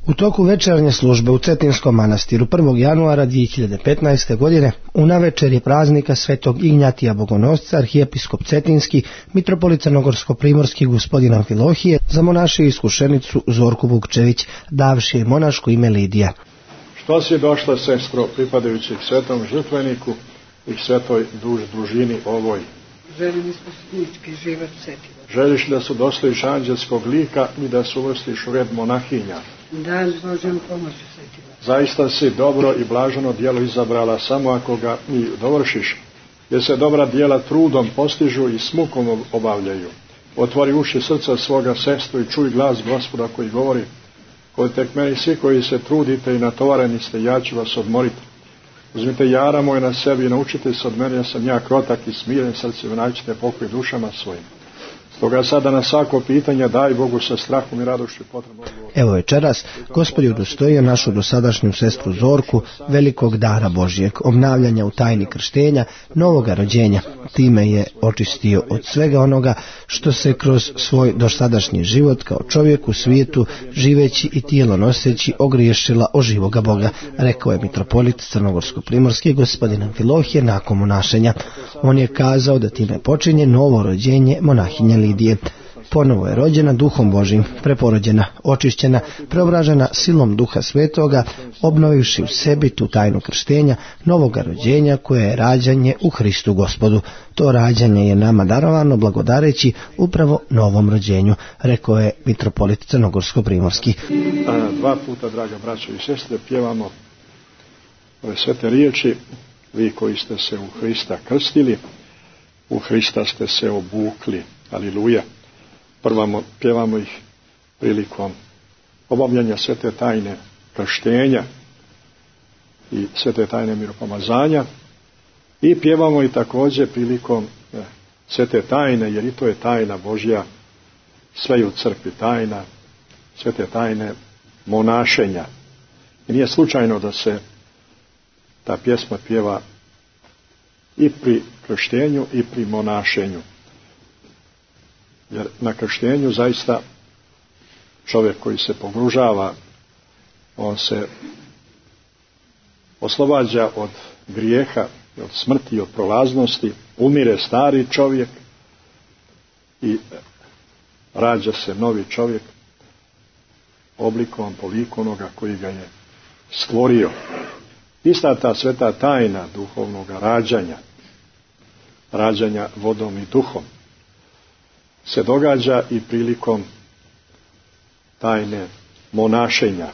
U toku večernje službe u Cetinskom manastiru 1. januara 2015. godine u navečerje praznika svetog Ignjatija Bogonosca arhijepiskop Cetinski, mitropolit Crnogorsko-primorski gospodin Amfilohije zamonaši iskušenicu Zorku Vukčević, davši je monaško ime Lidija. Što si došla, sestro, pripadajući svetom žrtveniku i svetoj družini ovoj? Želim isposnički život Cetina. Želiš da su došli iz anđelskog lika i da se uvrstiš u red monahinja? Da, s Božjom pomoću Cetina. Zaista si dobro i blaženo djelo izabrala samo ako ga i dovršiš, jer se dobra djela trudom postižu i s mukom obavljaju. Otvori uši srca svoga, sestru, i čuj glas Gospoda koji govori: Odite k meni svi koji se trudite i natovareni ste, ja ću vas odmoriti. Uzmite jara moje na sebi i naučite se od mene, ja sam ja krotak i smiren srcem, i naćete pokoj dušama svojim. Stoga sada na svako pitanje daj Bogu sa strahom i radošću potrebno odgovor. Evo večeras Gospod je udostojio našu dosadašnju sestru Zorku velikog dara Božjeg, obnavljanja u tajni krštenja, novoga rođenja. Time je očistio od svega onoga što se kroz svoj dosadašnji život kao čovjek u svijetu, živeći i tijelo noseći, ogriješila o živoga Boga, rekao je mitropolit Crnogorsko-primorski gospodin Amfilohije nakon monašenja. On je kazao da time počinje novo rođenje monahinje Lidije. Ponovo je rođena Duhom Božjim, preporođena, očišćena, preobražena silom Duha Svetoga, obnovivši u sebi tu tajnu krštenja, novoga rođenja koje je rađanje u Hristu Gospodu. To rađanje je nama darovano blagodareći upravo novom rođenju, rekao je mitropolit Crnogorsko-primorski. Dva puta, draga braćo i sestre, pjevamo ove svete riječi: vi koji ste se u Hrista krstili, u Hrista ste se obukli. Aliluja. Prvo pjevamo ih prilikom obavljanja svete tajne krštenja i svete tajne miropomazanja, i pjevamo i također prilikom svete tajne, jer i to je tajna Božja, sve je u crkvi tajna, svete tajne monašenja. I nije slučajno da se ta pjesma pjeva i pri krštenju i pri monašenju. Jer na krštenju zaista čovjek koji se pogružava, on se oslobađa od grijeha, od smrti, od prolaznosti, umire stari čovjek i rađa se novi čovjek oblikom, po liku onoga koji ga je stvorio. Ista ta sveta tajna duhovnog rađanja vodom i duhom, se događa i prilikom tajne monašenja.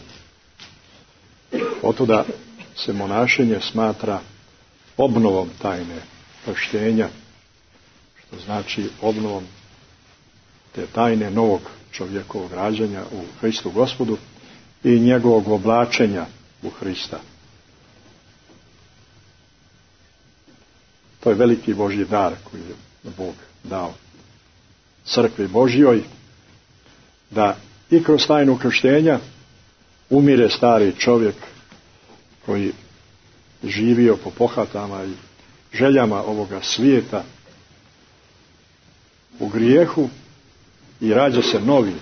Otuda se monašenje smatra obnovom tajne krštenja, što znači obnovom te tajne novog čovjekovog rađanja u Hristu Gospodu i njegovog oblačenja u Hrista. To je veliki Božji dar koji je Bog dao crkvi Božjoj, da i kroz tajnu krštenja umire stari čovjek koji živio po pohatama i željama ovoga svijeta u grijehu, i rađa se novi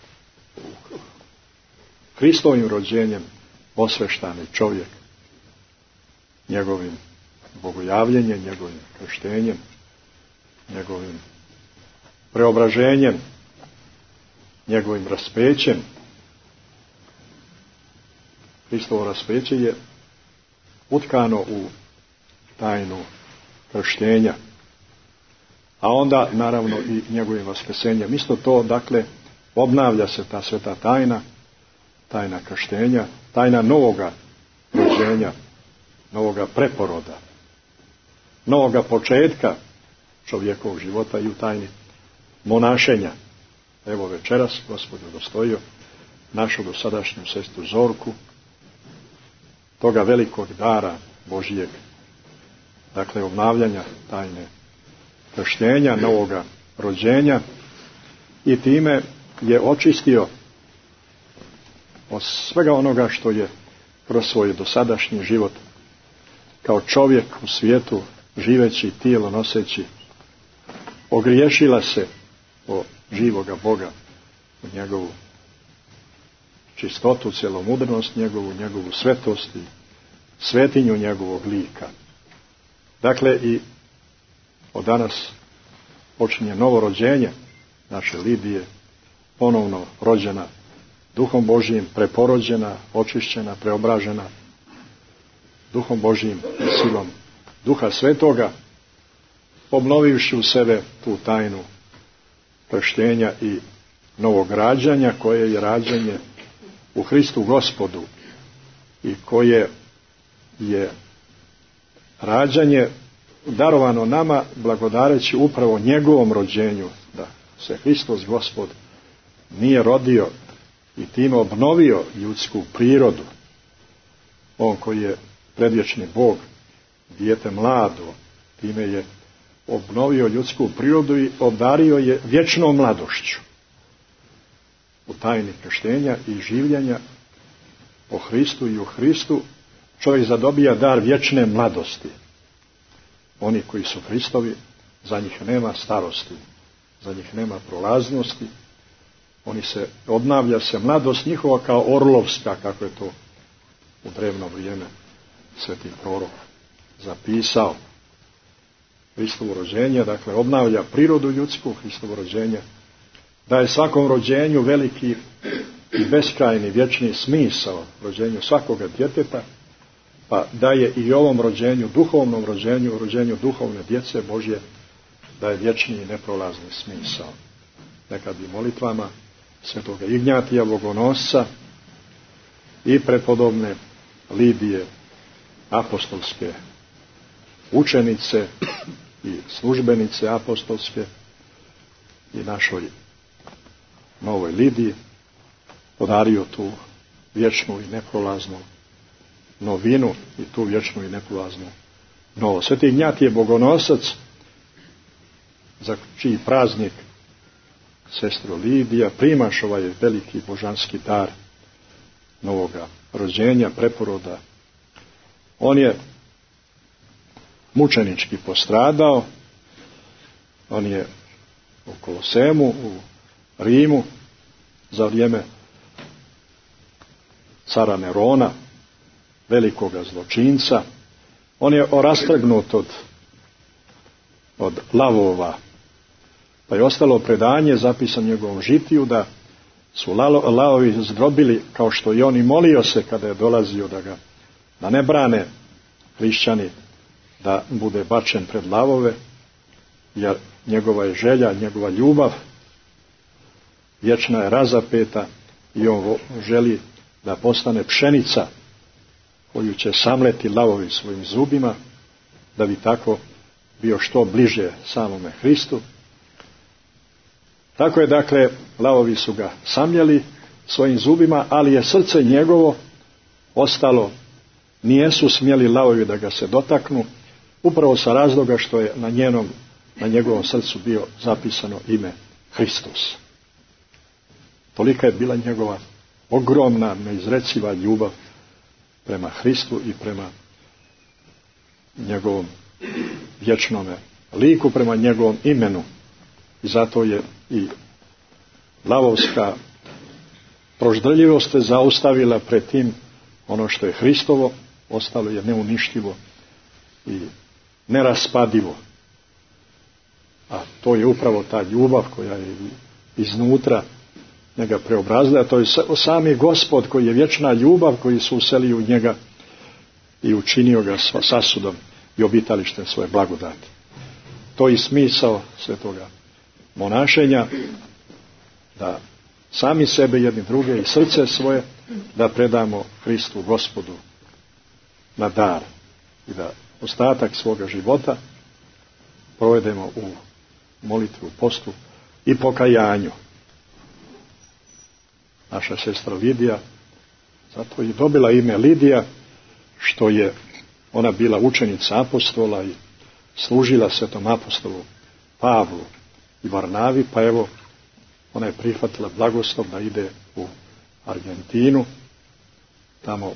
Hristovim rođenjem osveštani čovjek, njegovim bogojavljenjem, njegovim krštenjem, njegovim preobraženjem, njegovim raspećem. Hristovo raspeće je utkano u tajnu krštenja, a onda naravno i njegovim vaskrsenjem. Isto to, dakle, obnavlja se ta sveta tajna krštenja, tajna novoga rođenja, novoga preporoda, novoga početka čovjekovog života i u tajni monašenja. Evo večeras Gospod je udostojio našu dosadašnju sestru Zorku toga velikog dara Božijeg, dakle obnavljanja tajne krštenja, novoga rođenja, i time je očistio od svega onoga što je kroz svoj dosadašnji život kao čovjek u svijetu, živeći, tijelo noseći, ogriješila se o živoga Boga, u njegovu čistotu, celomudrnost njegovu svetost i svetinju njegovog lika. Dakle, i od danas počinje novo rođenje naše Lidije, ponovno rođena Duhom Božijim, preporođena, očišćena, preobražena Duhom Božijim i silom Duha Svetoga, obnovivši u sebe tu tajnu krštenja i novog rađanja, koje je rađanje u Hristu Gospodu i koje je rađanje darovano nama blagodareći upravo njegovom rođenju, da se Hristos Gospod nije rodio i time obnovio ljudsku prirodu. On koji je predvječni Bog, dijete mlado, time je obnovio ljudsku prirodu i obdario je vječnom mladošću. U tajni krštenja i življenja o Hristu i u Hristu čovjek zadobija dar vječne mladosti. Oni koji su Hristovi, za njih nema starosti, za njih nema prolaznosti, obnavlja se mladost njihova kao orlovska, kako je to u drevno vrijeme sveti prorok zapisao. Hristovo rođenje, dakle, obnavlja prirodu ljudsku. Hristovo rođenje daje svakom rođenju veliki i beskrajni vječni smisao, rođenju svakoga djeteta, pa daje i ovom rođenju, duhovnom rođenju, rođenju duhovne djece Božje, daje vječni i neprolazni smisao. Nekad i molitvama svetoga Ignjatija Bogonosca i prepodobne Lidije, apostolske učenice i službenice apostolske, i našoj novoj Lidiji podario tu vječnu i neprolaznu novinu i tu vječnu i neprolaznu novost. Sveti Ignjatije Bogonosac, za čiji praznik sestro Lidija primaš ovaj veliki božanski dar novoga rođenja, preporoda. On je mučenički postradao, on je u Kolosemu, u Rimu, za vrijeme cara Nerona, velikoga zločinca. On je rastrgnut od lavova, pa je ostalo predanje zapisano njegovom žitiju da su lavovi zdrobili, kao što i on i molio se kada je dolazio da ne brane hrišćani, da bude bačen pred lavove, jer njegova je želja, njegova ljubav vječna je razapeta i on želi da postane pšenica koju će samleti lavovi svojim zubima, da bi tako bio što bliže samome Hristu. Tako je, dakle, lavovi su ga samljeli svojim zubima, ali je srce njegovo ostalo, nijesu smjeli lavovi da ga se dotaknu, upravo sa razloga što je na njegovom srcu bio zapisano ime Hristos. Tolika je bila njegova ogromna, neizreciva ljubav prema Hristu i prema njegovom vječnome liku, prema njegovom imenu. I zato je i lavovska proždrljivost zaustavila pred tim. Ono što je Hristovo ostalo je neuništivo i neraspadivo. A to je upravo ta ljubav koja je iznutra njega preobrazila. To je sami Gospod koji je vječna ljubav, koji se uselio u njega i učinio ga sasudom i obitalištem svoje blagodati. To je smisao svetoga monašenja, da sami sebe jedni druge i srce svoje da predamo Hristu Gospodu na dar i da ostatak svoga života provedemo u molitvi, u postu i pokajanju. Naša sestra Lidija zato je dobila ime Lidija, što je ona bila učenica apostola i služila svetom apostolu Pavlu i Varnavi, pa evo ona je prihvatila blagoslov da ide u Argentinu, tamo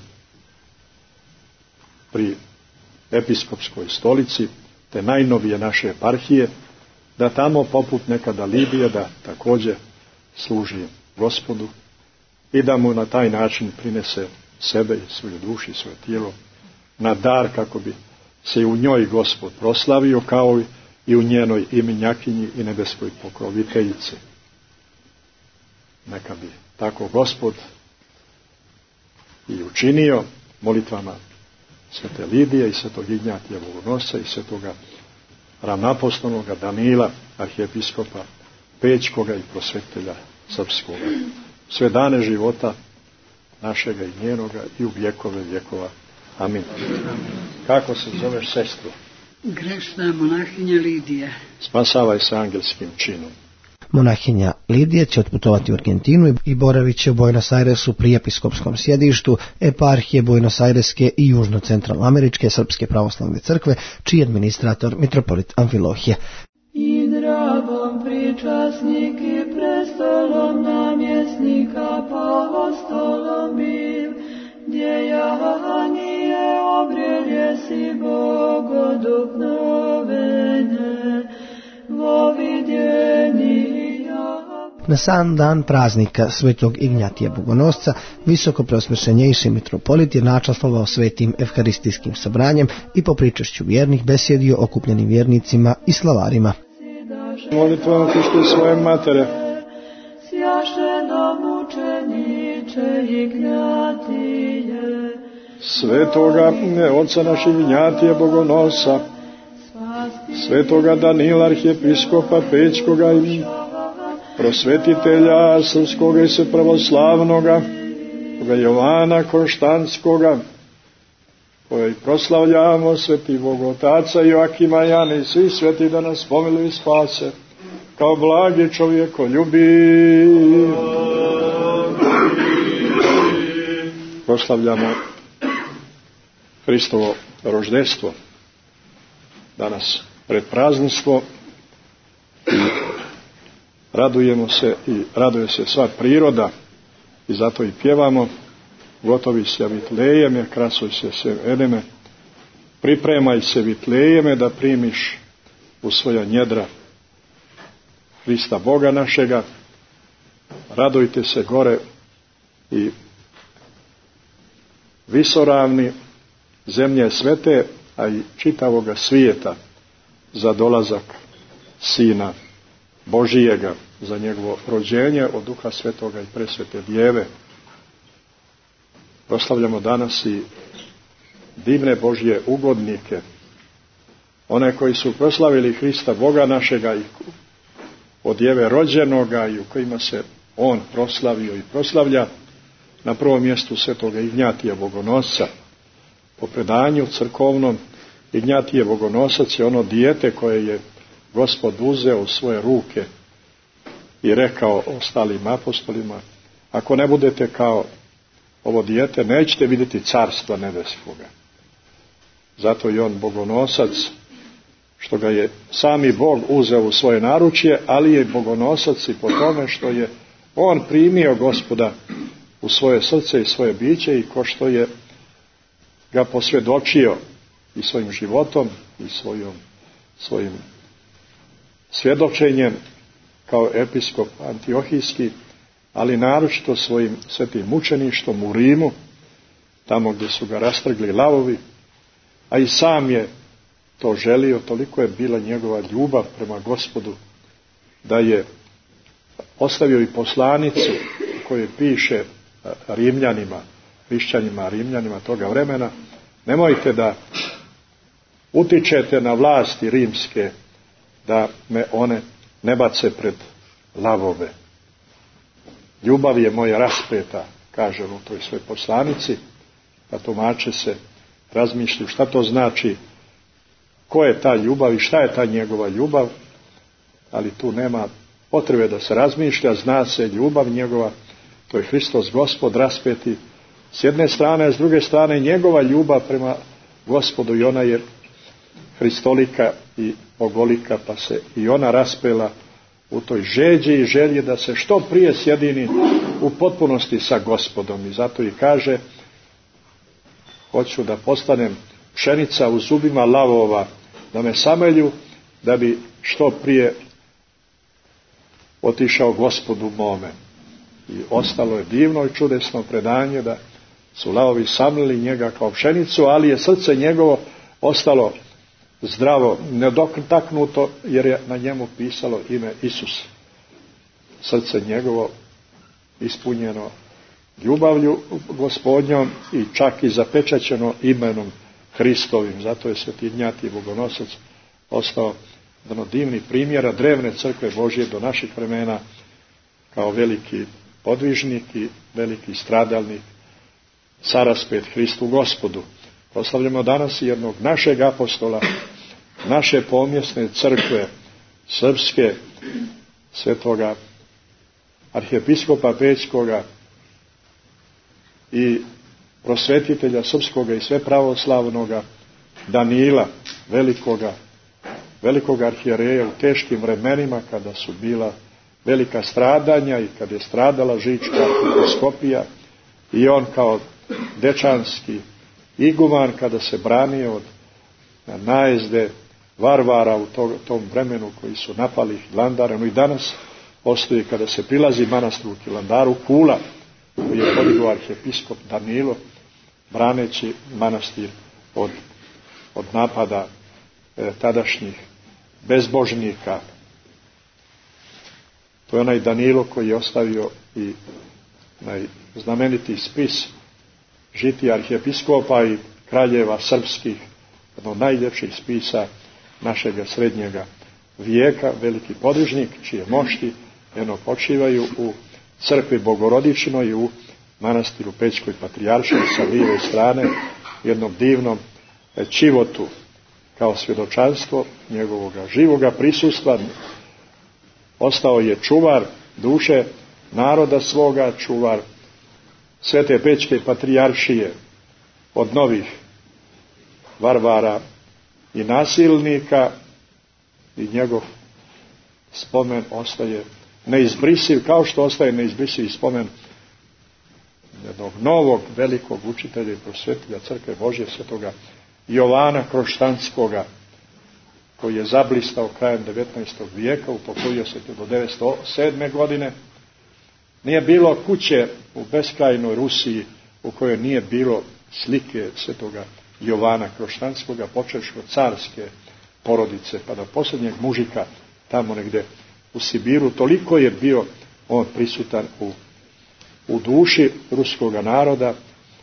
pri episkopskoj stolici te najnovije naše eparhije, da tamo poput nekada Lidije da također služi Gospodu i da mu na taj način prinese sebe i svoju dušu i svoje tijelo na dar, kako bi se u njoj Gospod proslavio, kao i u njenoj imenjakinji i nebeskoj pokroviteljici. Neka bi tako Gospod i učinio molitvama svete Lidije i svetog Ignjatija Bogonosca i svetoga ravnapostolnoga Danila, arhijepiskopa Pećkoga i prosvetitelja srpskoga, sve dane života našega i njenoga i u vjekove vjekova. Amin. Kako se zoveš, sestro? Grešna monahinja Lidija. Spasavaj se angelskim činom. Monahinja Lidija će otputovati u Argentinu i boravit će u Buenos Airesu pri episkopskom sjedištu eparhije Buenos Aireske i južno-centralnoameričke srpske pravoslavne crkve, čiji je administrator mitropolit Amfilohije. I dragom pričasnik i prestolom namjesnika apostolom bil, gdje jahanije obrelje si bogodupnovene, vo vidjeni. Na sam dan praznika svetog Ignjatija Bogonosca, visoko preosvećenjejši mitropolit je načastvovao svetim evharistijskim sabranjem i po pričašću vjernih besjedio okupljenim vjernicima i slavarima. Molitvama Hristu svoje matere, sjašeno mučeniče Ignjatije, svetoga oca našeg Ignjatija Bogonosa, svetoga Danila arhijepiskopa Pećkoga i prosvetitelja srpskoga i svepravoslavnoga, toga Jovana Konštantskoga, koje i proslavljamo, sveti Bog Otaca Joakima, Jana i svi sveti da nas pomiluju i spase, kao blagi čovjekoljubi. Proslavljamo Hristovo roždestvo, danas predprazništvo, radujemo se i raduje se sva priroda i zato i pjevamo: gotovi se Vitlejeme, krasuj se sve Edeme, pripremaj se Vitlejeme da primiš u svoja njedra Hrista Boga našega. Radujte se gore i visoravni zemlje svete, a i čitavoga svijeta za dolazak Sina Božijega, za njegovo rođenje od Duha Svetoga i presvete Djeve. Proslavljamo danas i divne Božje ugodnike, one koji su proslavili Hrista Boga našega i od Djeve rođenoga i u kojima se on proslavio i proslavlja. Na prvom mjestu svetoga Ignjatija Bogonosca. Po predanju crkovnom, Ignjatije Bogonosac je ono dijete koje je Gospod uzeo u svoje ruke i rekao ostalim apostolima: ako ne budete kao ovo dijete, nećete vidjeti carstva nebeskoga. Zato je on Bogonosac, što ga je sami Bog uzeo u svoje naručje, ali je Bogonosac i po tome što je on primio Gospoda u svoje srce i svoje biće i ko što je ga posvjedočio i svojim životom i svojim svjedočenjem kao episkop antiohijski, ali naročito svojim svetim mučeništvom u Rimu, tamo gdje su ga rastrgli lavovi, a i sam je to želio, toliko je bila njegova ljubav prema Gospodu, da je ostavio i poslanicu koju piše Rimljanima, hrišćanima, Rimljanima toga vremena: nemojte da utičete na vlasti rimske, da me one ne bace pred lavove. Ljubav je moja raspeta, kaže u toj svoj poslanici, pa tumače se razmišljaju šta to znači, ko je ta ljubav i šta je ta njegova ljubav, ali tu nema potrebe da se razmišlja, zna se ljubav njegova, to je Hristos Gospod raspeti s jedne strane, a s druge strane njegova ljubav prema Gospodu, i ona je Hristolika i Bogolika, pa se i ona raspela u toj žeđi i želji da se što prije sjedini u potpunosti sa Gospodom. I zato i kaže: hoću da postanem pšenica u zubima lavova, da me samelju, da bi što prije otišao Gospodu mome. I ostalo je divno i čudesno predanje da su lavovi samlili njega kao pšenicu, ali je srce njegovo ostalo zdravo, nedotaknuto, jer je na njemu pisalo ime Isus. Srce njegovo ispunjeno ljubavlju Gospodnjom i čak i zapečaćeno imenom Hristovim. Zato je Sveti Ignjatij Bogonosac ostao jedan od divnih primjera drevne crkve Božje do naših vremena kao veliki podvižnik i veliki stradalnik, saraspet Hristu Gospodu. Proslavljamo danas jednog našeg apostola, naše pomjesne crkve srpske, svetoga arhijepiskopa Pećkoga i prosvetitelja srpskoga i sve pravoslavnoga Danila, velikoga arhijereja u teškim vremenima kada su bila velika stradanja i kada je stradala Žička arhijepiskopija i on kao dečanski iguman kada se branio od najezde varvara u tom vremenu koji su napali Hilandar. No i danas postoji kada se prilazi manastiru Hilandaru kula koji je podigao arhijepiskop Danilo braneći manastir od napada tadašnjih bezbožnika. To je onaj Danilo koji je ostavio i znameniti spis žitija arhijepiskopa i kraljeva srpskih, jedno od najljepših spisa našega srednjega vijeka, veliki podvižnik čije mošti jedno počivaju u crkvi Bogorodičnoj i u manastiru Pećkoj patrijaršiji sa lijeve strane, jednom divnom čivotu kao svjedočanstvo njegovoga živoga prisustva. Ostao je čuvar duše naroda svoga, čuvar Svete Pećke patrijaršije od novih varvara i nasilnika i njegov spomen ostaje neizbrisiv, kao što ostaje neizbrisiv spomen jednog novog velikog učitelja i prosvetitelja crkve Božje, svetoga Jovana Kroštanskoga, koji je zablistao krajem 19. vijeka, upokojio se do 907. godine. Nije bilo kuće u beskrajnoj Rusiji u kojoj nije bilo slike svetoga Jovana Kroštanskoga, počevši od carske porodice pa do posljednjeg mužika tamo negdje u Sibiru. Toliko je bio on prisutan u duši ruskoga naroda.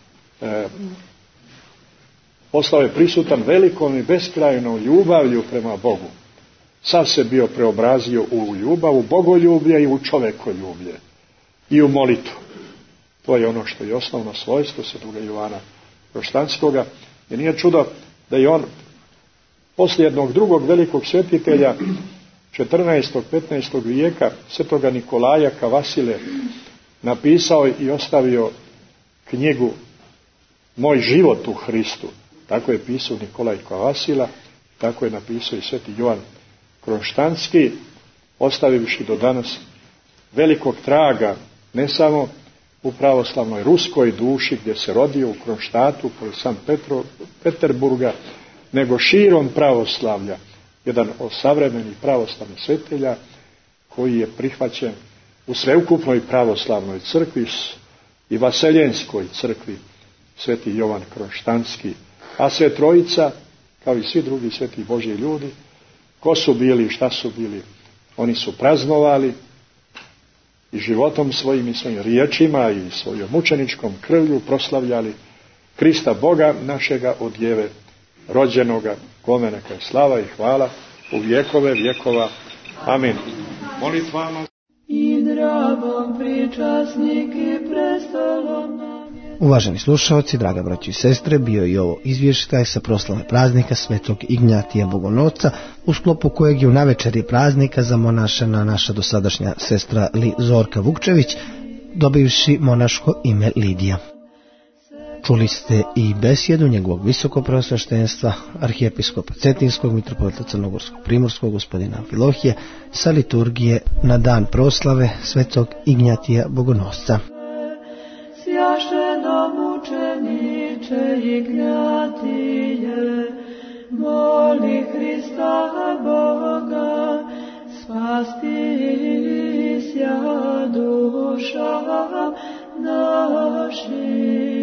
Ostao je prisutan velikom i beskrajnom ljubavlju prema Bogu. Sav se bio preobrazio u ljubav, u bogoljublje i u čovekoljublje i u molitvu. To je ono što je osnovno svojstvo svetoga Jovana Kroštanskoga. I nije čudo da je on poslije jednog drugog velikog svetitelja 14. 15. vijeka, svetoga Nikolaja Kavasile, napisao i ostavio knjigu Moj život u Hristu. Tako je pisao Nikolaj Kavasila, tako je napisao i sveti Jovan Kroštanski, ostavivši do danas velikog traga, ne samo u pravoslavnoj ruskoj duši gdje se rodio u Kronštatu pored Sankt Peterburga, nego širom pravoslavlja, jedan od savremenih pravoslavnih svetelja koji je prihvaćen u sveukupnoj pravoslavnoj crkvi i vaseljenskoj crkvi, sveti Jovan Kroštanski. A sve trojica, kao i svi drugi sveti Božji ljudi, ko su bili i šta su bili, oni su praznovali i životom svojim i svojim riječima i svojom mučeničkom krvlju proslavljali Krista Boga našega od Djeve rođenoga, kome neka je slava i hvala u vjekove vjekova. Amin. Molitvama i dragom pričasnik i prestolom nam je. Uvaženi slušalci, draga braćo i sestre, bio je ovo izvještaj sa proslave praznika svetog Ignjatija Bogonosca, u sklopu kojeg je u navečeri praznika zamonašena naša dosadašnja sestra Zorka Vukčević, dobivši monaško ime Lidija. Čuli ste i besjedu njegovog visokopreosveštenstva, arhijepiskopa Cetinskog, mitropolita Crnogorskog Primorskog, gospodina Amfilohije, sa liturgije na dan proslave svetog Ignjatija Bogonosca. Sjašeno mučeniče Ignjatije, moli Hrista Boga, spasti utjesja dušam našim.